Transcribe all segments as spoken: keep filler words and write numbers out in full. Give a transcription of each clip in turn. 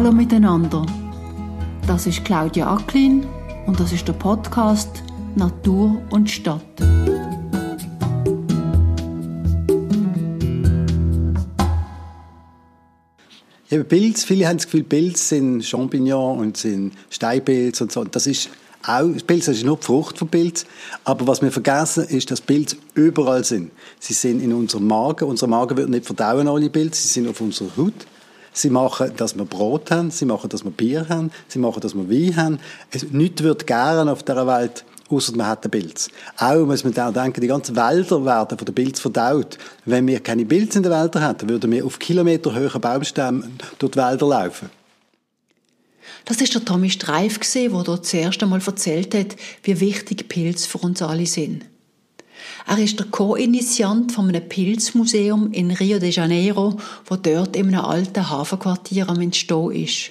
Hallo miteinander, das ist Claudia Acklin und das ist der Podcast Natur und Stadt. Ja, Pilze, viele haben das Gefühl, Pilze sind Champignons und sind Steinpilze und so. Das ist auch, Pilze ist nur die Frucht von Pilz. Aber was wir vergessen, ist, dass Pilze überall sind. Sie sind in unserem Magen. Unser Magen wird nicht verdauen, alle Pilze. Sie sind auf unserer Haut. Sie machen, dass wir Brot haben. Sie machen, dass wir Bier haben. Sie machen, dass wir Wein haben. Es, nichts wird gern auf dieser Welt, ausser man hat einen Pilz. Auch muss man da denken, die ganzen Wälder werden von den Pilzen verdaut. Wenn wir keine Pilze in den Wäldern hätten, würden wir auf kilometerhöhen Baumstämmen durch die Wälder laufen. Das war der Tommy Streif, der dort das erste Mal erzählt hat, wie wichtig Pilze für uns alle sind. Er ist der Co-Initiant von einem Pilzmuseum in Rio de Janeiro, das dort in einem alten Hafenquartier am Entstehen ist.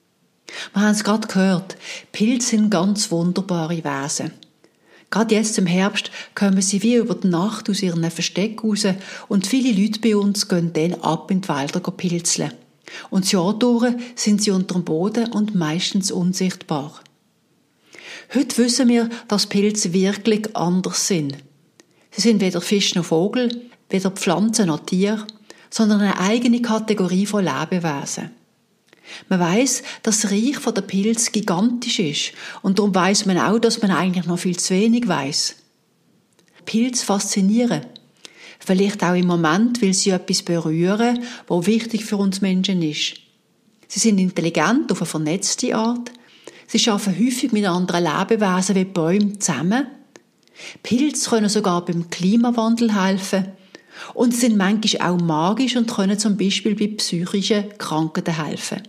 Wir haben es gerade gehört, Pilze sind ganz wunderbare Wesen. Gerade jetzt im Herbst kommen sie wie über die Nacht aus ihren Verstecken raus und viele Leute bei uns gehen dann ab in die Wälder pilzeln. Und das Jahr durch sind sie unter dem Boden und meistens unsichtbar. Heute wissen wir, dass Pilze wirklich anders sind. Sie sind weder Fisch noch Vogel, weder Pflanze noch Tier, sondern eine eigene Kategorie von Lebewesen. Man weiss, dass das Reich der Pilze gigantisch ist und darum weiss man auch, dass man eigentlich noch viel zu wenig weiss. Pilze faszinieren. Vielleicht auch im Moment, weil sie etwas berühren, was wichtig für uns Menschen ist. Sie sind intelligent auf eine vernetzte Art. Sie arbeiten häufig mit anderen Lebewesen wie Bäumen zusammen. Pilze können sogar beim Klimawandel helfen. Und sie sind manchmal auch magisch und können zum Beispiel bei psychischen Krankheiten helfen.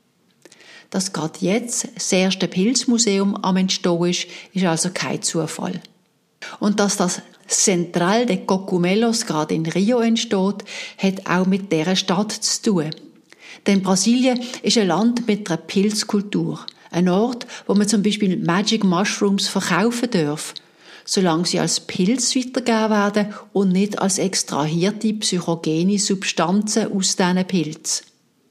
Dass gerade jetzt das erste Pilzmuseum am Entstehen ist, ist also kein Zufall. Und dass das Central de Cogumelos gerade in Rio entsteht, hat auch mit dieser Stadt zu tun. Denn Brasilien ist ein Land mit einer Pilzkultur. Ein Ort, wo man zum Beispiel Magic Mushrooms verkaufen darf, solange sie als Pilz weitergegeben werden und nicht als extrahierte psychogene Substanzen aus diesen Pilzen.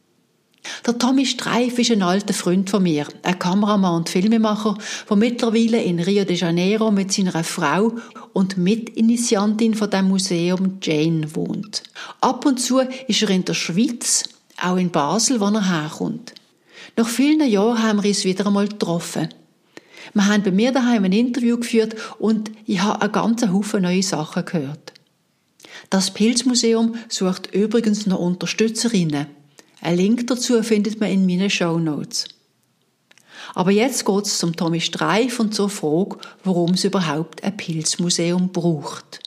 Der Tommy Streif ist ein alter Freund von mir, ein Kameramann und Filmemacher, der mittlerweile in Rio de Janeiro mit seiner Frau und Mitinitiantin von dem Museum Jane wohnt. Ab und zu ist er in der Schweiz, auch in Basel, wo er herkommt. Nach vielen Jahren haben wir uns wieder einmal getroffen. Wir haben bei mir daheim ein Interview geführt und ich habe einen ganzen Haufen neue Sachen gehört. Das Pilzmuseum sucht übrigens noch Unterstützerinnen. Ein Link dazu findet man in meinen Shownotes. Aber jetzt geht es zum Tommy Streif und zur Frage, warum es überhaupt ein Pilzmuseum braucht.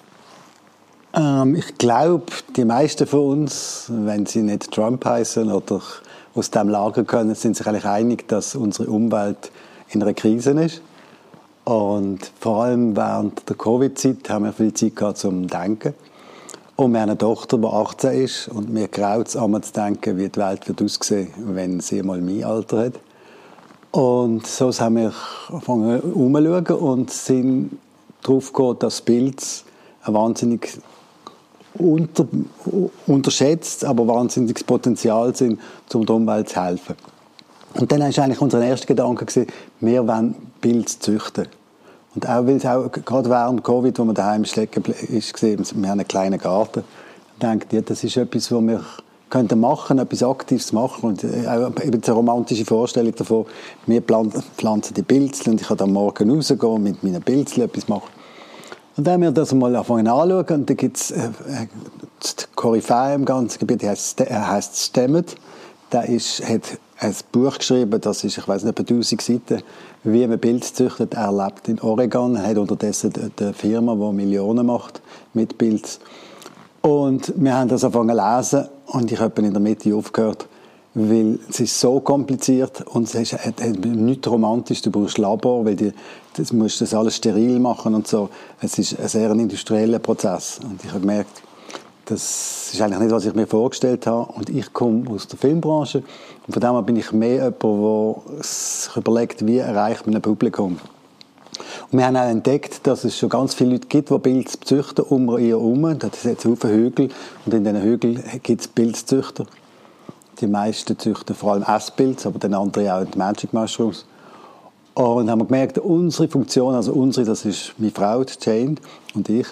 Ähm, ich glaube, die meisten von uns, wenn sie nicht Trump heißen oder aus diesem Lager kommen, sind sich eigentlich einig, dass unsere Umwelt in einer Krise ist. Und vor allem während der Covid-Zeit haben wir viel Zeit gehabt zum Denken. Und wir haben eine Tochter, die achtzehn ist, und mir graut es einmal zu denken, wie die Welt wird aussehen, wenn sie mal mein Alter hat. Und so haben wir angefangen umzuschauen und sind darauf gekommen, dass Pilze ein wahnsinnig unter, unterschätzt, aber wahnsinniges Potenzial sind, um der Umwelt zu helfen. Und dann war eigentlich unser erster Gedanke, wir wollen Pilze züchten. Und auch, weil es auch gerade während Covid, wo man daheim stecken ist, gesehen, wir haben einen kleinen Garten, denkt, ja, das ist etwas, was wir könnten machen, etwas Aktives machen. Und auch eben eine romantische Vorstellung davon, wir pflanzen die Pilze und ich kann dann morgen rausgehen, mit meinen Pilzen etwas machen. Und dann haben wir das mal angefangen anzuschauen, und da gibt es äh, die Koryphäe im ganzen Gebiet, er heisst Stemmet. Der ist, hat ein Buch geschrieben, das ist, ich weiss nicht, etwa tausend Seiten, wie man Pilze züchtet. Er lebt in Oregon, hat unterdessen eine Firma, die Millionen macht mit Pilzen. Und wir haben das angefangen zu lesen und ich habe in der Mitte aufgehört, weil es ist so kompliziert und es ist, es ist nicht romantisch. Du brauchst Labor, weil du das musst das alles steril machen und so. Es ist ein sehr industrieller Prozess und ich habe gemerkt, das ist eigentlich nicht, was ich mir vorgestellt habe. Und ich komme aus der Filmbranche und von dem her bin ich mehr jemand, der sich überlegt, wie erreicht man ein Publikum. Und wir haben auch entdeckt, dass es schon ganz viele Leute gibt, die Pilze züchten um ihr herum. Da sind jetzt viele Hügel und in diesen Hügeln gibt es Pilzzüchter. die meisten züchten vor allem Esspilze, aber dann andere auch die Magic Mushrooms. Und haben wir gemerkt, unsere Funktion, also unsere, das ist meine Frau, Jane und ich,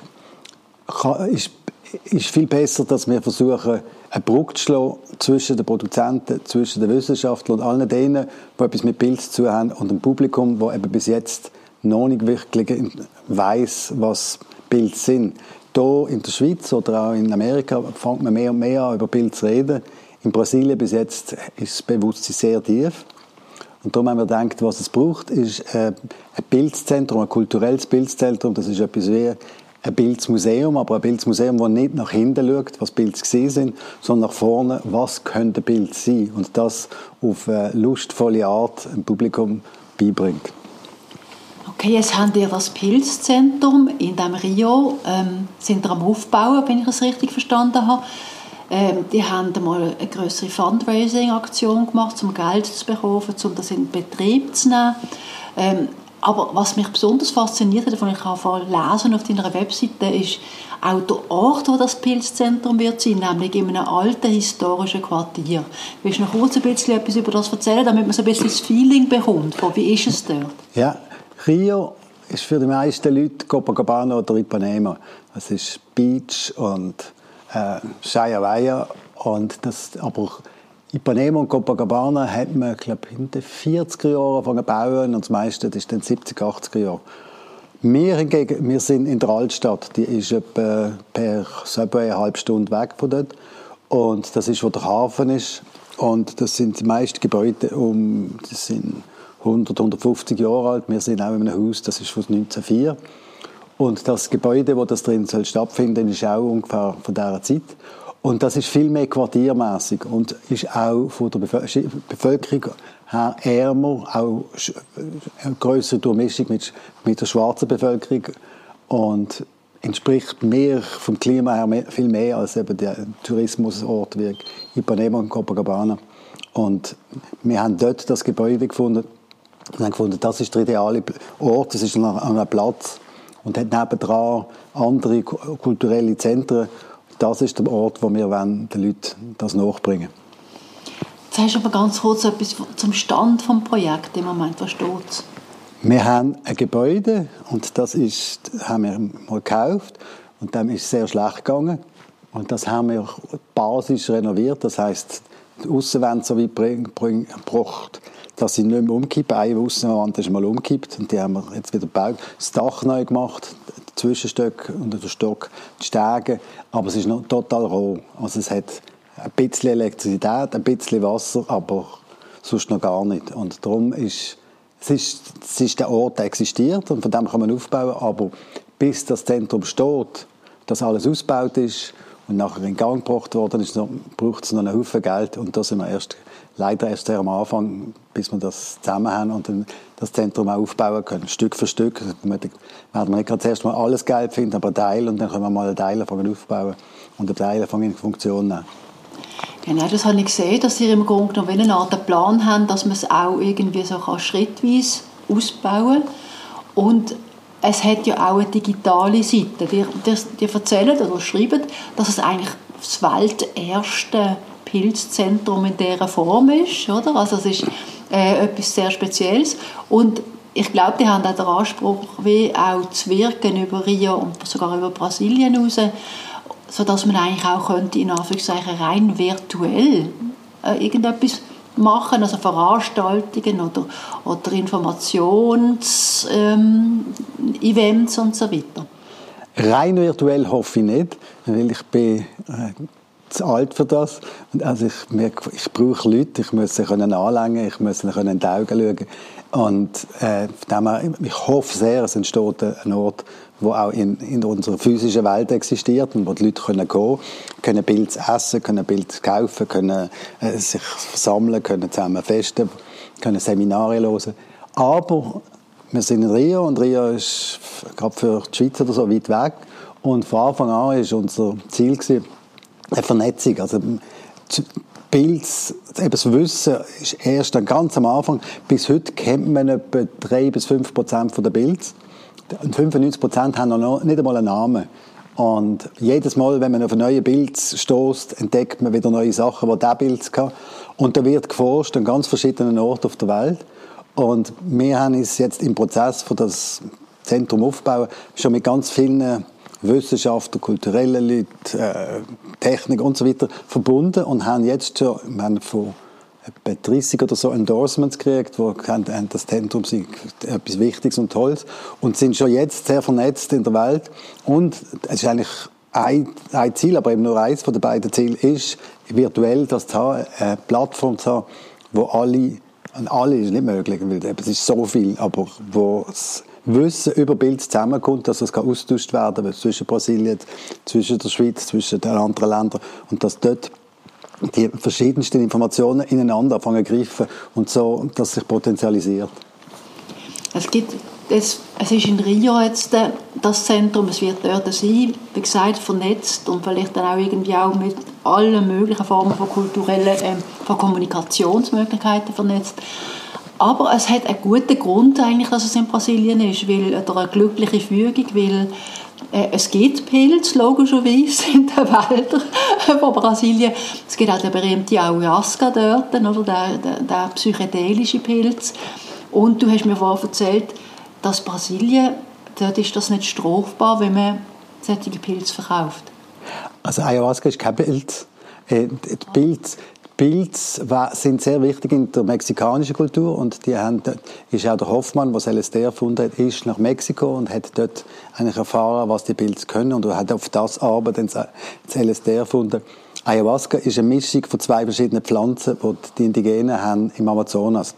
ist, ist viel besser, dass wir versuchen, eine Brücke zu schlagen zwischen den Produzenten, zwischen den Wissenschaftlern und allen denen, die etwas mit Pilz zu haben, und dem Publikum, das eben bis jetzt noch nicht wirklich weiss, was Pilze sind. Hier in der Schweiz oder auch in Amerika fängt man mehr und mehr an, über Pilze zu reden. In Brasilien bis jetzt ist das Bewusstsein sehr tief. Und darum haben wir gedacht, was es braucht, ist ein Pilzzentrum, ein kulturelles Pilzzentrum. Das ist etwas wie ein Pilzmuseum, aber ein Pilzmuseum, das nicht nach hinten schaut, was Pilze gewesen sind, sondern nach vorne, was könnte Pilz sein, und das auf eine lustvolle Art dem Publikum beibringt. Okay, jetzt habt ihr das Pilzzentrum in dem Rio, ähm, sind ihr am Aufbauen, wenn ich es richtig verstanden habe. Ähm, die haben mal eine grössere Fundraising-Aktion gemacht, um Geld zu bekommen, um das in Betrieb zu nehmen. Ähm, aber was mich besonders fasziniert hat, davon ich auch lesen auf deiner Webseite, ist auch der Ort, wo das Pilzzentrum wird sein, nämlich in einem alten historischen Quartier. Willst du noch kurz ein bisschen etwas über das erzählen, damit man so ein bisschen das Feeling bekommt, von wie ist es dort? Ja, Rio ist für die meisten Leute Copacabana oder Ipanema. Es ist Beach und äh, Shaya und das, aber Ipanema und Copacabana hat man, glaube ich, in den vierziger Jahren angefangen zu bauen, und das meiste ist in den siebziger, achtziger Jahren. Wir hingegen, wir sind in der Altstadt, die ist etwa per Subway eine halbe Stunde weg von dort, und das ist, wo der Hafen ist, und das sind die meisten Gebäude, um, das sind hundert, hundertfünfzig Jahre alt. Wir sind auch in einem Haus, das ist von neunzehnhundertvier. Und das Gebäude, wo das drin soll stattfinden, ist auch ungefähr von dieser Zeit. Und das ist viel mehr quartiermässig und ist auch von der Bevölkerung her ärmer, auch eine grössere Durchmischung mit, mit der schwarzen Bevölkerung, und entspricht mehr vom Klima her mehr, viel mehr als eben der Tourismusort wie Ipanema und Copacabana. Und wir haben dort das Gebäude gefunden und haben gefunden, das ist der ideale Ort, das ist an einem Platz und hat nebendran andere kulturelle Zentren. Das ist der Ort, wo wir den Leuten das nachbringen wollen. Jetzt hast du aber ganz kurz etwas zum Stand des Projekts im Moment. Was steht? Wir haben ein Gebäude, und das ist, haben wir mal gekauft, und dem ist sehr schlecht gegangen. Und das haben wir basisch renoviert, das heisst, die Aussenwände so weit gebracht, dass sie nicht mehr umkippen. Eine Aussenwand ist mal umgekippt und die haben wir jetzt wieder gebaut. Das Dach neu gemacht, die Zwischenstöcke und der Stock, die Stege, aber es ist noch total roh. Also es hat ein bisschen Elektrizität, ein bisschen Wasser, aber sonst noch gar nicht. Und darum ist es, ist, es ist der Ort, der existiert, und von dem kann man aufbauen, aber bis das Zentrum steht, dass alles ausgebaut ist und nachher in Gang gebracht worden ist, braucht es noch einen Haufen Geld, und da sind wir erst, leider erst sehr am Anfang, bis wir das zusammen haben und dann das Zentrum auch aufbauen können, Stück für Stück. Wir werden wir nicht gerade zuerst mal alles Geld finden, aber einen Teil, und dann können wir mal einen Teil anfangen aufbauen und einen Teil anfangen in Funktion nehmen. Genau, das habe ich gesehen, dass Sie im Grunde genommen eine Art Plan haben, dass man es auch irgendwie so schrittweise ausbauen kann. Und es hat ja auch eine digitale Seite. Die, die, die erzählen oder schreiben, dass es eigentlich das welterste Pilzzentrum in dieser Form ist. Oder? Also es ist äh, etwas sehr Spezielles. Und ich glaube, die haben auch den Anspruch, wie auch zu wirken über Rio und sogar über Brasilien hinaus, sodass man eigentlich auch könnte, in Anführungszeichen rein virtuell äh, irgendetwas machen, also Veranstaltungen oder, oder Informations-Events ähm, und so weiter. Rein virtuell hoffe ich nicht, weil ich bin äh, zu alt für das. Also ich, ich brauche Leute, ich muss sie anlängen, ich muss ihnen in die Augen schauen. Und äh, ich hoffe sehr, es entsteht ein Ort, der auch in, in unserer physischen Welt existiert und wo die Leute können gehen können, Pilze essen, können Pilze kaufen, können äh, sich versammeln, können zusammen festen, können Seminare hören. Aber wir sind in Rio, und Rio ist gerade für die Schweiz oder so weit weg. Und von Anfang an war unser Ziel gewesen, eine Vernetzung. Also Pilz, eben das Wissen ist erst ganz am Anfang. Bis heute kennt man etwa drei bis fünf Prozent der Pilze. Und fünfundneunzig Prozent haben noch nicht einmal einen Namen. Und jedes Mal, wenn man auf ein neues Bild stößt, entdeckt man wieder neue Sachen, die dieses Bild hatte. Und da wird geforscht an ganz verschiedenen Orten auf der Welt. Und wir haben uns jetzt im Prozess für das Zentrum aufbauen, schon mit ganz vielen Wissenschaftlern, kulturellen Leuten, äh, Technik und so weiter verbunden und haben jetzt schon, wir haben von etwa dreißig oder so Endorsements gekriegt, wo das Zentrum sei etwas Wichtiges und Tolles und sind schon jetzt sehr vernetzt in der Welt. Und es ist eigentlich ein, ein Ziel, aber eben nur eins von den beiden Zielen ist, virtuell das zu haben, eine Plattform zu haben, wo alle, alle ist nicht möglich, weil es ist so viel, aber wo das Wissen über Bild zusammenkommt, dass es austauscht werden kann zwischen Brasilien, zwischen der Schweiz, zwischen den anderen Ländern und dass dort die verschiedensten Informationen ineinander anfangen zu greifen und so, dass sich potenzialisiert. Es gibt, es, es ist in Rio jetzt das Zentrum, es wird dort sein, wie gesagt, vernetzt und vielleicht dann auch irgendwie auch mit allen möglichen Formen von kulturellen, äh, von Kommunikationsmöglichkeiten vernetzt. Aber es hat einen guten Grund eigentlich, dass es in Brasilien ist, weil, oder eine glückliche Fügung, weil äh, es gibt Pilze, logischerweise, in den Wäldern von Brasilien. Es gibt auch den berühmten Ayahuasca dort, oder der, der, der psychedelische Pilz. Und du hast mir vorhin erzählt, dass Brasilien, dort ist das nicht strafbar, wenn man solche Pilze verkauft. Also Ayahuasca ist kein Pilz. Äh, die Pilze Pilze sind sehr wichtig in der mexikanischen Kultur und die haben, ist auch der Hoffmann, der L S D erfunden hat, ist nach Mexiko und hat dort eigentlich erfahren, was die Pilze können und hat auf das Arbeit das L S D erfunden. Ayahuasca ist eine Mischung von zwei verschiedenen Pflanzen, die die Indigenen haben im Amazonas.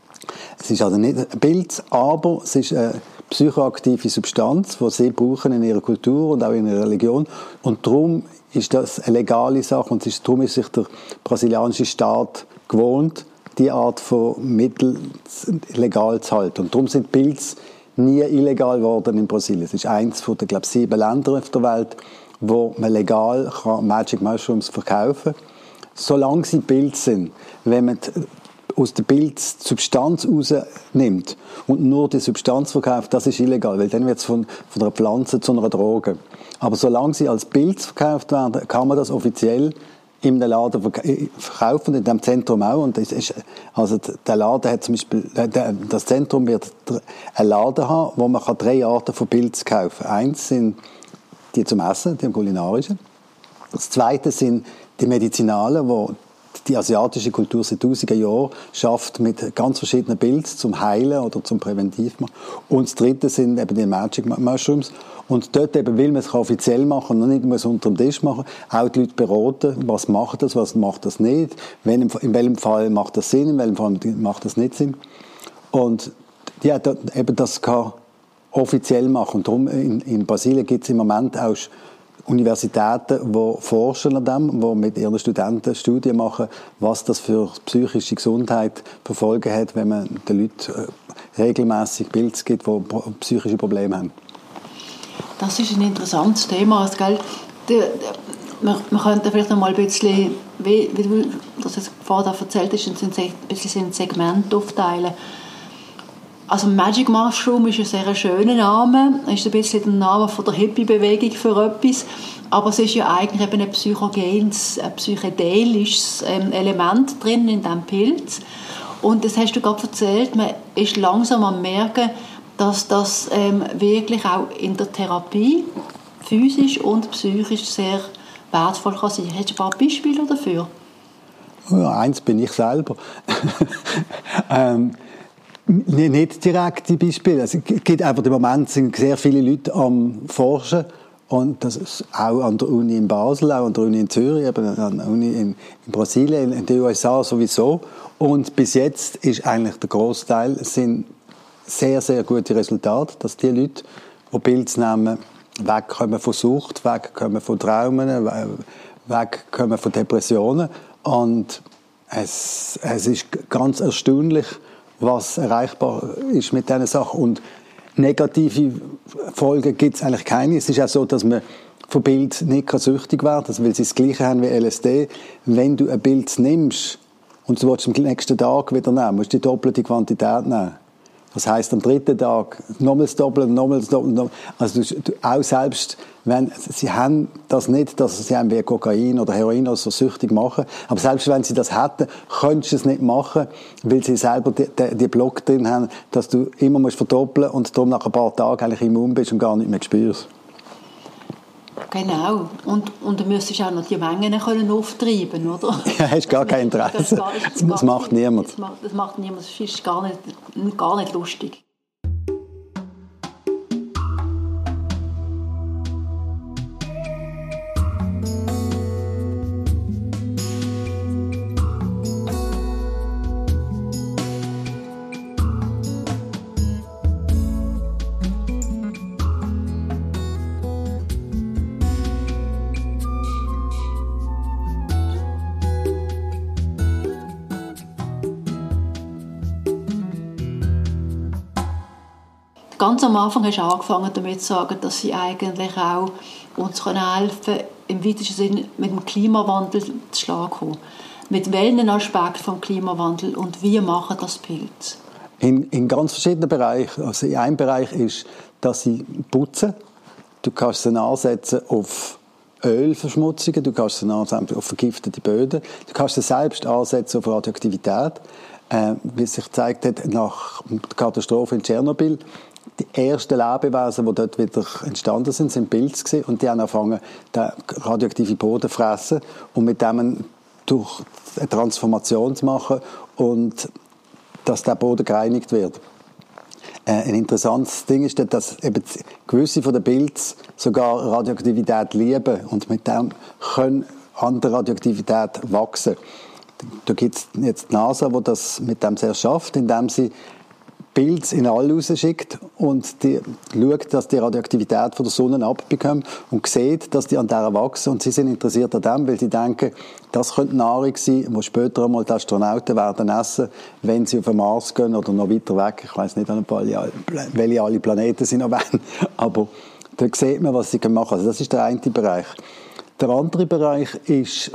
Es ist also nicht ein Pilz, aber es ist eine psychoaktive Substanz, die sie brauchen in ihrer Kultur und auch in ihrer Religion und darum ist das eine legale Sache und ist, darum ist sich der brasilianische Staat gewohnt, diese Art von Mitteln legal zu halten. Und darum sind Pilze nie illegal geworden in Brasilien. Es ist eines von den, glaube ich, sieben Ländern auf der Welt, wo man legal kann Magic Mushrooms verkaufen kann. Solange sie Pilze sind, wenn man aus der Pilz die Substanz rausnimmt und nur die Substanz verkauft, das ist illegal, weil dann wird es von, von einer Pflanze zu einer Droge. Aber solange sie als Pilz verkauft werden, kann man das offiziell in einem Laden verkaufen, in dem Zentrum auch. Und das ist, also der Laden hat zum Beispiel, das Zentrum wird einen Laden haben, wo man drei Arten von Pilz kaufen kann. Eins sind die zum Essen, die kulinarischen. Das zweite sind die medizinalen, wo die asiatische Kultur seit tausenden Jahren schafft mit ganz verschiedenen Pilzen zum Heilen oder zum Präventiv machen. Und das dritte sind eben die Magic Mushrooms. Und dort eben will man es offiziell machen und nicht muss unter dem Tisch machen. Auch die Leute beraten, was macht das, was macht das nicht, wenn, in welchem Fall macht das Sinn, in welchem Fall macht das nicht Sinn. Und ja, da, eben das kann offiziell machen. Und darum in, in Brasilien gibt es im Moment auch Universitäten, die forschen an dem, die mit ihren Studenten Studien machen, was das für psychische Gesundheit für Folgen hat, wenn man den Leuten regelmäßig Pilze gibt, die psychische Probleme haben. Das ist ein interessantes Thema. Also, gell, die, wir, wir könnten vielleicht noch mal ein bisschen, wie, wie du das jetzt vorher erzählt hast, ein bisschen in Segment aufteilen. Also Magic Mushroom ist ein sehr schöner Name, ist ein bisschen der Name von der Hippie-Bewegung für etwas, aber es ist ja eigentlich eben ein psychogenes, ein psychedelisches Element drin in diesem Pilz. Und das hast du gerade erzählt, man ist langsam am merken, dass das ähm, wirklich auch in der Therapie physisch und psychisch sehr wertvoll kann sein. Hast du ein paar Beispiele dafür? Ja, eins bin ich selber. ähm, nicht direkt die Beispiele. Es gibt einfach im Moment sind sehr viele Leute am Forschen und das ist auch an der Uni in Basel, auch an der Uni in Zürich, eben an der Uni in, in Brasilien, in den U S A sowieso. Und bis jetzt ist eigentlich der Großteil sind sehr, sehr gute Resultate, dass die Leute, die Pilze nehmen, wegkommen von Sucht, wegkommen von Traumen, wegkommen von Depressionen. Und es, es ist ganz erstaunlich, was erreichbar ist mit diesen Sachen. Und negative Folgen gibt es eigentlich keine. Es ist auch so, dass man von Pilz nicht süchtig werden kann, weil sie das Gleiche haben wie L S D. Wenn du ein Pilz nimmst und du willst am nächsten Tag wieder nehmen, musst du die doppelte Quantität nehmen. Das heisst, am dritten Tag nochmals doppeln, nochmals doppeln. Also du, du, auch selbst, wenn, sie haben das nicht, dass sie haben wie Kokain oder Heroin oder so süchtig machen, aber selbst wenn sie das hätten, könntest du es nicht machen, weil sie selber die, die, die Block drin haben, dass du immer musst verdoppeln und darum nach ein paar Tagen eigentlich immun bist und gar nicht mehr spürst. Genau. Und, und du müsstest auch noch die Mengen können auftreiben, oder? Ja, hast gar kein Interesse. Das, gar, das, das macht niemand. Das macht, das macht niemand. Das ist gar nicht, gar nicht lustig. Ganz am Anfang hast du angefangen damit zu sagen, dass sie eigentlich auch uns helfen können, im weitesten Sinne mit dem Klimawandel zu Schlag kommen. Mit welchen Aspekten vom Klimawandel und wie machen das Pilze? In, in ganz verschiedenen Bereichen. Also in einem Bereich ist, dass sie putzen. Du kannst sie ansetzen auf Ölverschmutzungen, du kannst sie ansetzen auf vergiftete Böden, du kannst sie selbst ansetzen auf Radioaktivität. Äh, wie sich gezeigt hat nach der Katastrophe in Tschernobyl, die ersten Lebewesen, die dort wieder entstanden sind, sind Pilze gewesen, und die haben angefangen, den radioaktiven Boden zu fressen und mit dem durch eine Transformation zu machen und dass der Boden gereinigt wird. Äh, ein interessantes Ding ist, dass eben gewisse von den Pilzen sogar Radioaktivität lieben und mit dem können an der Radioaktivität wachsen. Da gibt es jetzt die NASA, die das mit dem sehr schafft, indem sie Pilze in All rausschickt und die schaut, dass die Radioaktivität von der Sonne abbekommen und sieht, dass die an der wachsen. Und sie sind interessiert an dem, weil sie denken, das könnte Nahrung sein, die später einmal die Astronauten werden essen, wenn sie auf den Mars gehen oder noch weiter weg. Ich weiss nicht, welche alle Planeten sie noch wollen. Aber da sieht man, was sie machen können. Also das ist der eine Bereich. Der andere Bereich ist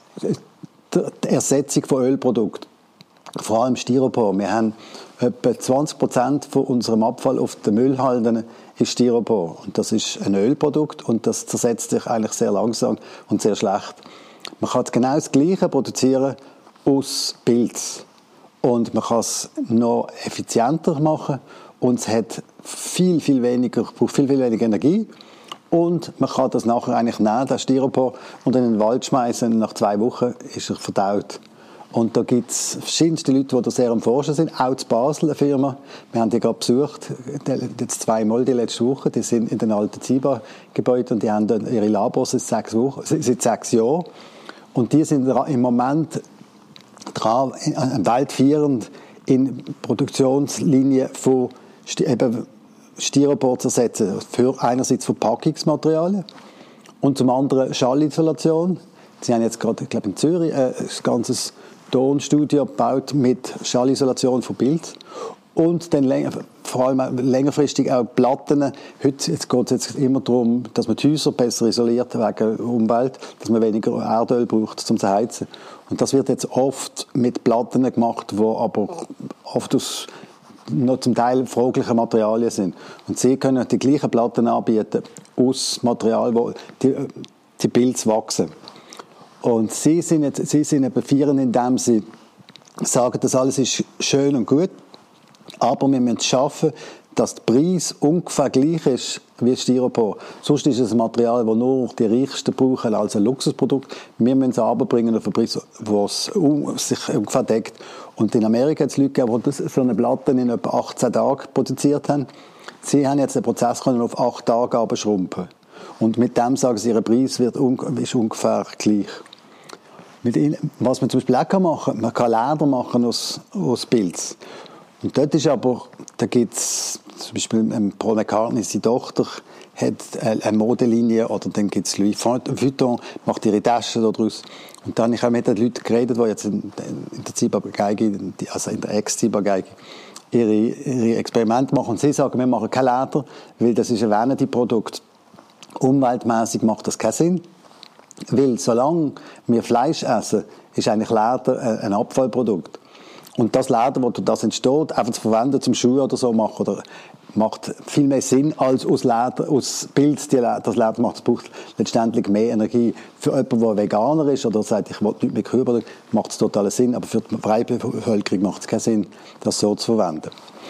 die Ersetzung von Ölprodukten. Vor allem Styropor. Wir haben etwa zwanzig Prozent von unserem Abfall auf den Müllhalden ist Styropor. Und das ist ein Ölprodukt und das zersetzt sich eigentlich sehr langsam und sehr schlecht. Man kann genau das Gleiche produzieren aus Pilz. Und man kann es noch effizienter machen und es hat viel, viel weniger, braucht viel, viel weniger Energie. Und man kann das nachher eigentlich nehmen, das Styropor, und in den Wald schmeißen. Nach zwei Wochen ist er verdaut. Und da gibt es verschiedenste Leute, die da sehr am Forschen sind. Auch in Basel, eine Firma. Wir haben die gerade besucht, jetzt zweimal die letzte Woche. Die sind in den alten Ziba-Gebäuden und die haben dann ihre Labors seit sechs Wochen, seit sechs Jahren. Und die sind im Moment dran, weltführend in Produktionslinien von eben Styropor zu ersetzen. Für einerseits Verpackungsmaterialien und zum anderen Schallisolation. Sie haben jetzt gerade, ich glaube in Zürich, ein ganzes Tonstudio gebaut mit Schallisolation von Pilz. Und dann länger, vor allem längerfristig auch Platten. Heute jetzt geht es jetzt immer darum, dass man die Häuser besser isoliert wegen der Umwelt, dass man weniger Erdöl braucht, um zu heizen. Und das wird jetzt oft mit Platten gemacht, die aber oft aus noch zum Teil fragliche Materialien sind. Und sie können die gleichen Platten anbieten aus Material, wo die, die Pilze wachsen. Und sie sind jetzt, sie sind eben feiern, indem sie sagen, das alles ist schön und gut, aber wir müssen es schaffen, dass der Preis ungefähr gleich ist wie Styropor. Sonst ist es ein Material, das nur die Reichsten brauchen, als ein Luxusprodukt. Wir müssen es runterbringen auf einen Preis, der sich ungefähr deckt. Und in Amerika hat es Leute gegeben, die so eine Platte in etwa achtzehn Tagen produziert haben. Sie haben jetzt den Prozess können auf acht Tage abschrumpfen. Und mit dem sagen sie, ihr Preis wird un- ist ungefähr gleich. Was man zum Beispiel auch machen kann, man kann Leder machen aus, aus Pilz. Und dort ist aber, da gibt es zum Beispiel ähm, Paul McCartney, seine Tochter, hat eine Modelinie, oder dann gibt es Louis Vuitton, macht ihre Taschen daraus. Und dann habe ich auch mit den Leuten geredet, die jetzt in, in der Ziba-Geige, also in der Ex-Ziba-Geige, ihre, ihre Experimente machen. Und sie sagen, wir machen kein Leder, weil das ist ein Vanity-Produkt. Umweltmäßig macht das keinen Sinn. Weil solange wir Fleisch essen, ist eigentlich Leder ein Abfallprodukt. Und das Leder, das das entsteht, einfach zu verwenden zum Schuhe oder so machen, oder macht viel mehr Sinn als aus Leder, aus Pilz, die, das Leder macht, es braucht letztendlich mehr Energie. Für jemanden, der Veganer ist oder sagt, ich will nicht mehr Körper, macht es total Sinn, aber für die freie Bevölkerung macht es keinen Sinn, das so zu verwenden.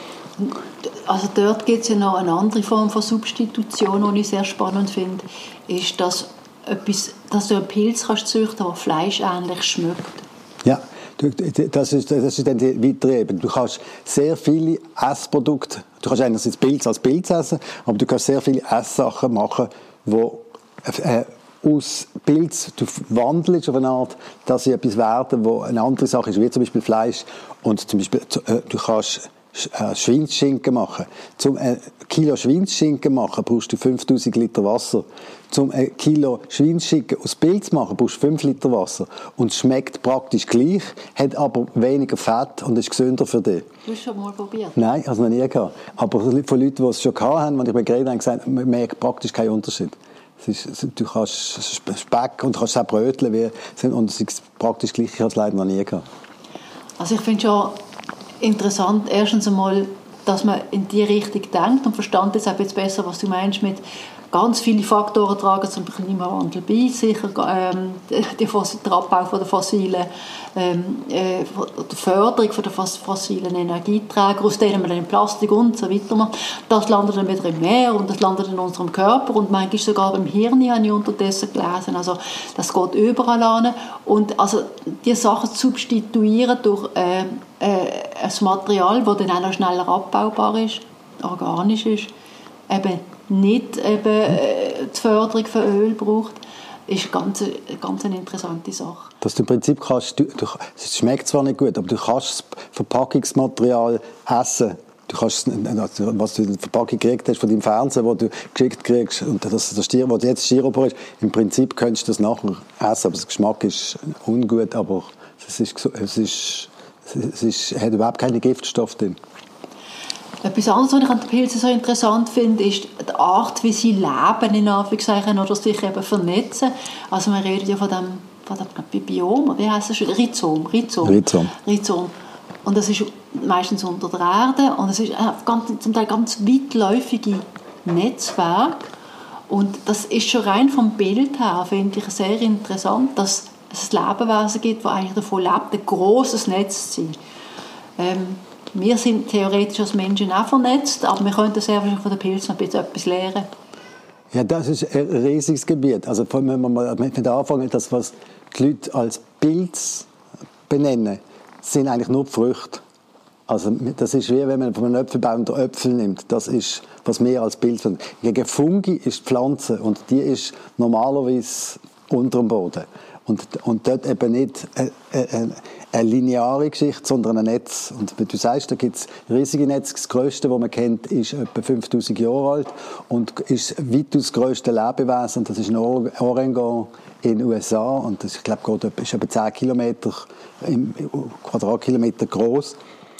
Also dort gibt es ja noch eine andere Form von Substitution, die ich sehr spannend finde, ist, dass, etwas, dass du einen Pilz kannst züchten, der fleischähnlich schmeckt. Ja. Das ist, das ist dann die weitere Ebene. Du kannst sehr viele Essprodukte, du kannst einerseits Pilz als Pilz essen, aber du kannst sehr viele Esssachen machen, die äh, aus Pilz du wandelst auf eine Art, dass sie etwas werden, wo eine andere Sache ist, wie zum Beispiel Fleisch. Und zum Beispiel, äh, du kannst äh, Schweinsschinken machen. Zum ein Kilo Schweinsschinken machen brauchst du fünftausend Liter Wasser. Zum ein Kilo Schweinsschinken aus Pilz machen brauchst du fünf Liter Wasser. Und es schmeckt praktisch gleich, hat aber weniger Fett und ist gesünder für dich. Du hast schon mal probiert? Nein, also noch nie gehabt. Aber von Leuten, die es schon gehabt haben, wenn ich mir geredet habe, gesagt, man merkt praktisch keinen Unterschied. Es ist, du kannst Speck und kannst auch Brötchen, wie, und es ist praktisch gleich, ich habe es leider noch nie gehabt. Also ich finde schon interessant, erstens einmal, dass man in die Richtung denkt und verstand jetzt auch jetzt besser, was du meinst mit ganz viele Faktoren tragen zum Klimawandel bei, sicher ähm, die, der Abbau von der fossilen, ähm, äh, die Förderung von der fossilen Energieträger, aus denen man dann Plastik und so weiter macht. Das landet dann wieder im Meer und das landet in unserem Körper und manchmal sogar im Hirn, habe ich unterdessen gelesen. Also das geht überall an. Und also die Sachen zu substituieren durch äh, äh, ein Material, das dann auch noch schneller abbaubar ist, organisch ist, eben nicht eben, äh, die Förderung von Öl braucht, ist ganz, ganz eine interessante Sache. Dass du im Prinzip kannst, du, du, es schmeckt zwar nicht gut, aber du kannst das Verpackungsmaterial essen. Du kannst, was du in der Verpackung gekriegt hast von deinem Fernseher, wo du geschickt kriegst, und das, das Stier, wo jetzt Styropor ist, im Prinzip könntest du das nachher essen, aber der Geschmack ist ungut, aber es, ist, es, ist, es ist, hat überhaupt keine Giftstoffe drin. Etwas anderes, was ich an den Pilzen so interessant finde, ist die Art, wie sie leben, in Anführungszeichen, oder sich eben vernetzen. Also man redet ja von dem, von dem Biom, wie heisst das? Rhizom. Rhizom. Rhizom. Rhizom. Und das ist meistens unter der Erde und es ist ganz, zum Teil ganz weitläufige Netzwerk. Und das ist schon rein vom Bild her, finde ich, sehr interessant, dass es ein Lebewesen gibt, das eigentlich davon lebt, ein grosses Netz zu sein. Ähm, Wir sind theoretisch als Menschen auch vernetzt, aber wir könnten sehr wahrscheinlich von den Pilzen ein bisschen etwas lernen. Ja, das ist ein riesiges Gebiet. Also wenn wir mal mit anfangen, das, was die Leute als Pilz benennen, sind eigentlich nur die Früchte. Also das ist wie wenn man von einem Äpfelbaum den Äpfel nimmt. Das ist, was wir als Pilz benennen. Gegen Fungi ist die Pflanze und die ist normalerweise unter dem Boden. Und, und dort eben nicht eine, eine, eine lineare Geschichte, sondern ein Netz. Und wie du sagst, da gibt es riesige Netze. Das grösste, das man kennt, ist etwa fünftausend Jahre alt und ist weitaus das grösste Lebewesen. Und das ist ein Orangutan in den U S A. Und das, ich glaube, ist etwa zehn Kilometer im Quadratkilometer groß.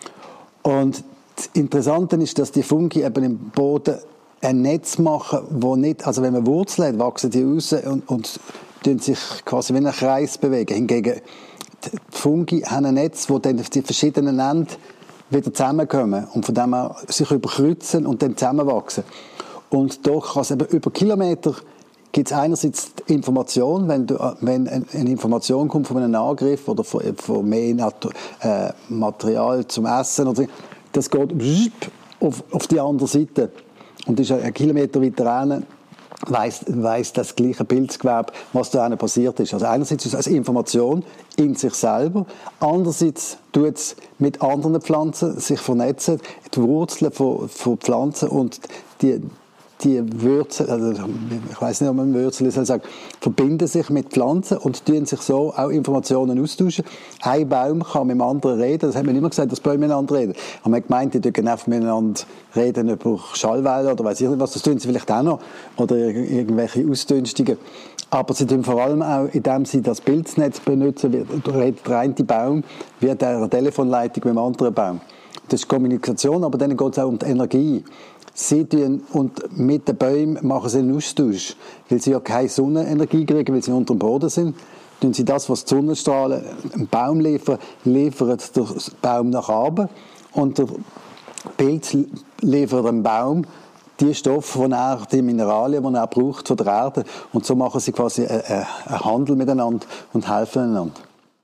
Und das Interessante ist, dass die Fungi eben im Boden ein Netz machen, wo nicht, also wenn man Wurzeln hat, wachsen die raus und, und sich quasi wie ein Kreis bewegen. Hingegen die Fungi haben ein Netz, wo dann die verschiedenen Enden wieder zusammenkommen und von dem her sich überkreuzen und dann zusammenwachsen. Und da kann es eben über Kilometer gibt es einerseits Information, wenn, du, wenn eine Information kommt von einem Angriff oder von, von mehr Natu- äh, Material zum Essen, oder, das geht auf, auf die andere Seite und ist ein Kilometer weiter hin, weiss, weiss das gleiche Pilzgewebe, was da passiert ist. Also einerseits ist es als Information in sich selber, andererseits tut es mit anderen Pflanzen sich vernetzen, die Wurzeln von, von Pflanzen und die die Wurzeln, also ich weiss nicht, ob man Wurzeln soll sagen, verbinden sich mit Pflanzen und tun sich so auch Informationen austauschen. Ein Baum kann mit dem anderen reden, das hat man immer gesagt, dass Bäume miteinander reden. Aber man hat gemeint, die tun einfach miteinander reden über Schallwellen oder weiss ich nicht was, das tun sie vielleicht auch noch, oder irgendwelche Ausdünstungen. Aber sie tun vor allem auch, indem sie das Pilznetz benutzen, redet der eine Baum wie eine Telefonleitung mit dem anderen Baum. Das ist Kommunikation, aber dann geht es auch um die Energie. Sie tun, und mit den Bäumen machen sie einen Austausch, weil sie ja keine Sonnenenergie kriegen, weil sie unter dem Boden sind. tun sie das, was die Sonnenstrahlen einem Baum liefern, liefern der Baum nach oben und der Pilz liefert dem Baum die Stoffe, die er, die Mineralien, die er braucht von der Erde. Und so machen sie quasi einen Handel miteinander und helfen einander.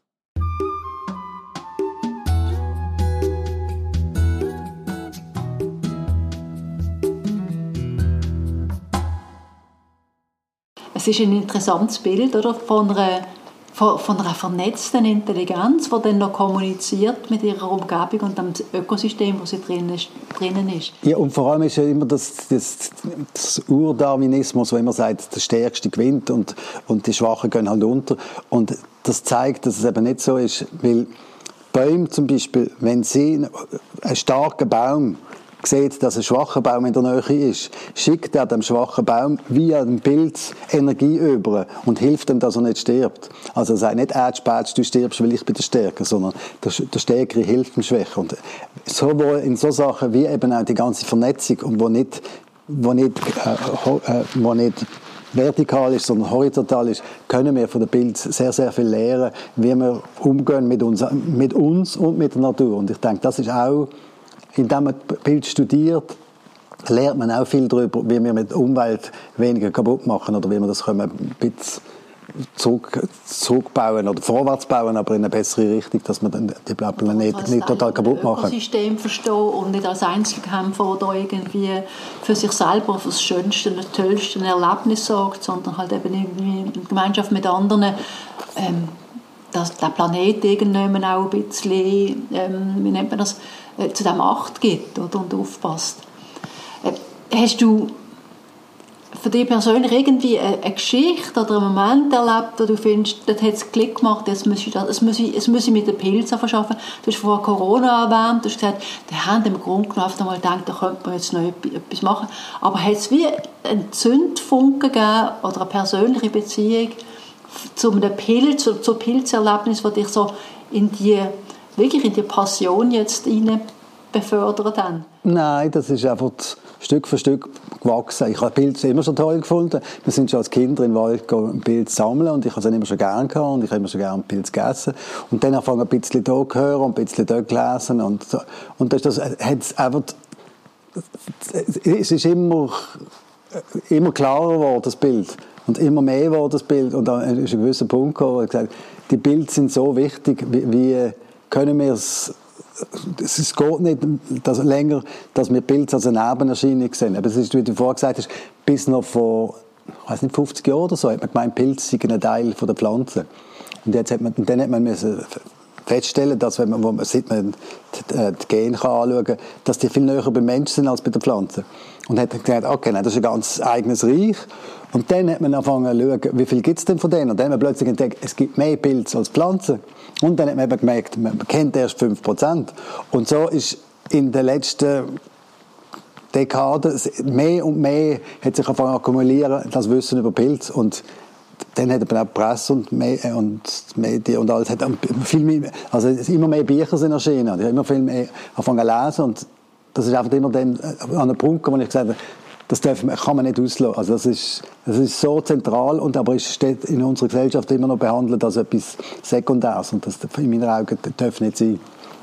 Es ist ein interessantes Bild, oder, von einer, von, von einer vernetzten Intelligenz, die dann noch kommuniziert mit ihrer Umgebung und dem Ökosystem, wo sie drinnen ist, drinnen ist. Ja, und vor allem ist ja immer das, das, das Urdarwinismus, wo immer sagt, der Stärkste gewinnt und, und die Schwachen gehen halt unter. Und das zeigt, dass es eben nicht so ist, weil Bäume zum Beispiel, wenn sie einen starken Baum sieht, dass ein schwacher Baum in der Nähe ist, schickt er dem schwachen Baum via dem Pilz Energie über und hilft ihm, dass er nicht stirbt. Also er sagt nicht, äh, spätest, du stirbst, weil ich bin der Stärker, sondern der, der Stärkere hilft dem Schwächer. Und so in so Sachen wie eben auch die ganze Vernetzung und wo nicht, wo nicht, äh, wo nicht vertikal ist, sondern horizontal ist, können wir von den Pilz sehr, sehr viel lernen, wie wir umgehen mit uns, mit uns und mit der Natur. Und ich denke, das ist auch, indem man Pilz studiert, lernt man auch viel darüber, wie wir mit der Umwelt weniger kaputt machen oder wie wir das können ein bisschen zurück, zurückbauen oder vorwärts bauen, aber in eine bessere Richtung, dass wir den Planeten nicht, nicht total kaputt machen. Das Ökosystem verstehen und nicht als Einzelkämpfer, der irgendwie für sich selber für das schönste, das tollste Erlebnis sorgt, sondern halt eben irgendwie in Gemeinschaft mit anderen ähm, dass der Planet irgendwann auch ein bisschen, ähm, wie nennt man das, äh, zu dem Acht gibt, oder, und aufpasst. Äh, hast du für dich persönlich irgendwie eine, eine Geschichte oder einen Moment erlebt, wo du findest, das hat es Klick gemacht, jetzt muss ich, das, jetzt muss ich, jetzt muss ich mit den Pilzen verschaffen? Du hast vorher Corona erwähnt, du hast gesagt, die haben im Grunde genommen einmal gedacht, da könnte man jetzt noch etwas machen. Aber hat es wie einen Zündfunken gegeben oder eine persönliche Beziehung zu einem Pilz, zu, zu Pilzerlebnis, das dich so in die, wirklich in die Passion jetzt rein befördert haben? Nein, das ist einfach Stück für Stück gewachsen. Ich habe Pilze immer schon toll gefunden. Wir sind schon als Kinder in den Wald Pilze sammeln und ich habe es immer schon gerne gehabt und ich habe immer schon gerne Pilze gegessen. Und dann anfangen ein bisschen hier zu hören und ein bisschen dort gelesen und, und das, das hat einfach, es ist immer, immer klarer geworden, das Bild. Und immer mehr wurde das Bild. Und dann ist ein gewisser Punkt gekommen, wo ich gesagt habe, die Bilder sind so wichtig, wie, wie können wir es, es geht nicht dass länger, dass wir Pilze als eine Nebenerscheinung sehen. Aber es ist, wie du vorher gesagt hast, bis noch vor, ich weiß nicht, fünfzig Jahren oder so, hat man gemeint, Pilze sind ein Teil von der Pflanze. Und jetzt hat man, und dann hat man müssen feststellen, dass wenn man, wo man, seit man die, die Gene kann anschauen kann, dass die viel näher beim Menschen sind als bei der Pflanze. Und hat gesagt, okay, nein, das ist ein ganz eigenes Reich. Und dann hat man angefangen zu schauen, wie viel gibt es denn von denen? Und dann hat man plötzlich entdeckt, es gibt mehr Pilze als Pflanzen. Und dann hat man eben gemerkt, man kennt erst fünf Prozent. Und so ist in den letzten Dekaden mehr und mehr hat sich angefangen zu akkumulieren, das Wissen über Pilze. Und dann hat man auch die Presse und, mehr, und die Medien und alles, hat viel mehr, also immer mehr Bücher sind erschienen. Ich habe immer viel mehr angefangen zu lesen. Und das ist einfach immer dem, an einem Punkt, wo ich gesagt habe, das darf, kann man nicht auslassen. Also das ist, das ist so zentral, und aber es steht in unserer Gesellschaft immer noch behandelt als etwas Sekundäres. Und das in meinen Augen darf nicht sein.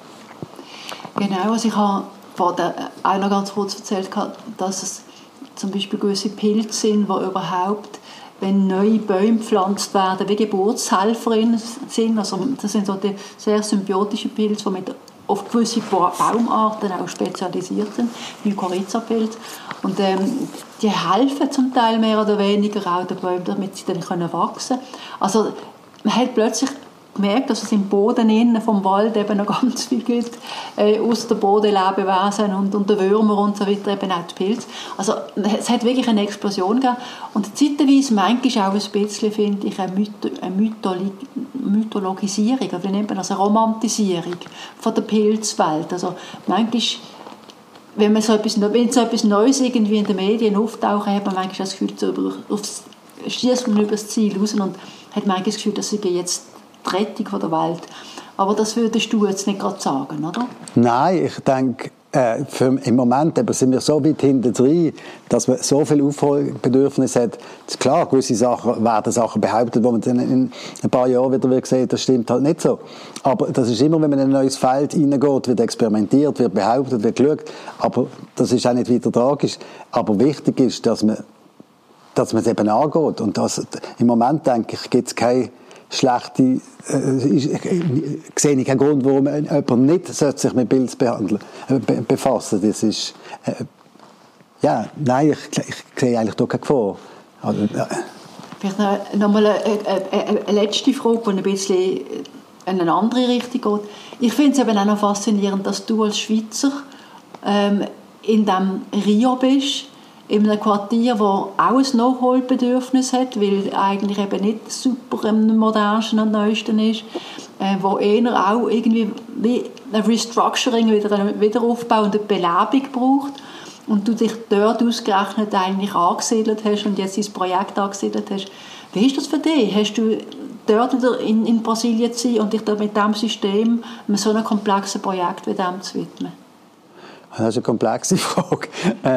Genau, also ich habe vorhin auch noch ganz kurz erzählt, dass es zum Beispiel gewisse Pilze sind, die überhaupt, wenn neue Bäume gepflanzt werden, wie Geburtshelferinnen sind. Also das sind so die sehr symbiotischen Pilze, die mit auf gewisse Baumarten auch spezialisiert sind, Mykorrhiza-Pilz. Und ähm, die helfen zum Teil mehr oder weniger auch den Bäumen, damit sie dann können wachsen können. Also man hat plötzlich gemerkt, dass es im Boden innen vom Wald eben noch ganz viel gibt, äh, aus den Bodenlebewesen und, und den Würmern und so weiter, eben auch die Pilze. Also es hat wirklich eine Explosion gegeben. Und zeitweise manchmal auch ein bisschen, finde ich, eine, Mytho- eine Mytholo- Mythologisierung, oder wie nennt man das, eine Romantisierung von der Pilzwelt. Also manchmal, wenn, man so etwas, wenn so etwas Neues irgendwie in den Medien auftaucht, hat man manchmal das Gefühl, so über, aufs, schießt man über das Ziel raus und hat manchmal das Gefühl, dass sie jetzt die Rettung der Welt. Aber das würdest du jetzt nicht gerade sagen, oder? Nein, ich denke, äh, für, im Moment eben sind wir so weit hinten drin, dass man so viel Aufholbedürfnis hat. Das ist klar, gewisse Sachen werden Sachen behauptet, wo man dann in ein paar Jahren wieder wird sehen, das stimmt halt nicht so. Aber das ist immer, wenn man in ein neues Feld hineingeht, wird experimentiert, wird behauptet, wird geschaut. Aber das ist auch nicht weiter tragisch. Aber wichtig ist, dass man, dass man es eben angeht. Und das, im Moment, denke ich, gibt es keine schlechte, äh, ich, ich, sehe ich keinen Grund, warum jemand nicht sich mit Pilz behandeln, äh, befassen. Das ist, äh, ja, nein, ich, ich sehe eigentlich da keine Gefahr. Also, äh. Vielleicht noch, noch mal eine, eine, eine letzte Frage, die ein bisschen in eine andere Richtung geht. Ich finde es eben auch noch faszinierend, dass du als Schweizer ähm, in diesem Rio bist, in einem Quartier, das auch ein Nachholbedürfnis hat, weil eigentlich eben nicht super am modernsten und neuesten ist, äh, wo eher auch irgendwie wie ein Restructuring, wieder einen Wiederaufbau und eine Belebung braucht und du dich dort ausgerechnet eigentlich angesiedelt hast und jetzt dein Projekt angesiedelt hast. Wie ist das für dich? Hast du dort wieder in, in Brasilien zu sein und dich da mit diesem System, mit so einem komplexen Projekt wie dem zu widmen? Das ist eine komplexe Frage.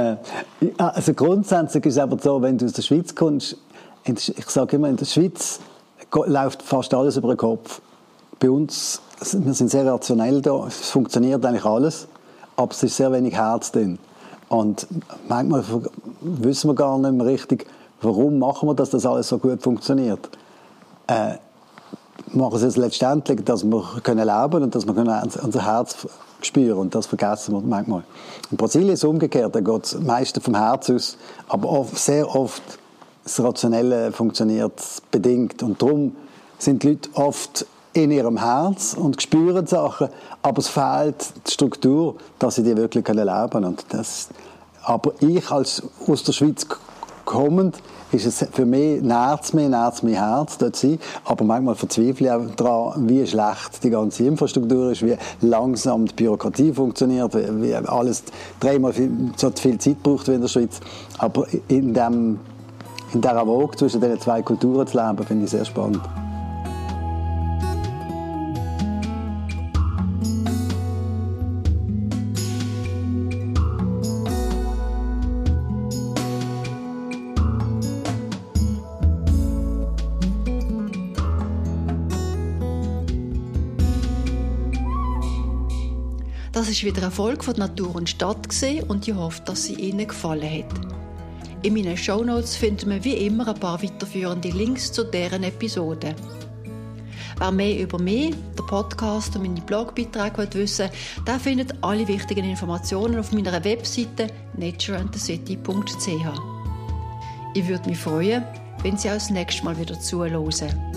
Also grundsätzlich ist es aber so, wenn du aus der Schweiz kommst, ich sage immer, in der Schweiz läuft fast alles über den Kopf. Bei uns, wir sind sehr rationell da, es funktioniert eigentlich alles, aber es ist sehr wenig Herz drin. Und manchmal wissen wir gar nicht mehr richtig, warum machen wir das, dass das alles so gut funktioniert. Äh, wir machen es letztendlich, dass wir können leben und dass wir können unser Herz spüren, und das vergessen wir manchmal. In Brasilien ist es umgekehrt, da geht es meistens vom Herz aus, aber oft, sehr oft das Rationelle funktioniert bedingt, und darum sind die Leute oft in ihrem Herz und spüren Sachen, aber es fehlt die Struktur, dass sie die wirklich leben können. Und das, aber ich als aus der Schweiz kommend, ist es für mich, nährt es mich, nährt es mein Herz, dort zu sein. Aber manchmal verzweifle ich auch daran, wie schlecht die ganze Infrastruktur ist, wie langsam die Bürokratie funktioniert, wie alles dreimal viel, so viel Zeit braucht wie in der Schweiz. Aber in, dem, in dieser Woge zwischen diesen zwei Kulturen zu leben, finde ich sehr spannend. Das war wieder eine Folge von Natur und Stadt und ich hoffe, dass sie Ihnen gefallen hat. In meinen Shownotes finden wir wie immer ein paar weiterführende Links zu deren Episoden. Wer mehr über mich, den Podcast und meine Blogbeiträge wissen will, der findet alle wichtigen Informationen auf meiner Webseite nature and the city punkt c h. Ich würde mich freuen, wenn Sie auch das nächste Mal wieder zuhören.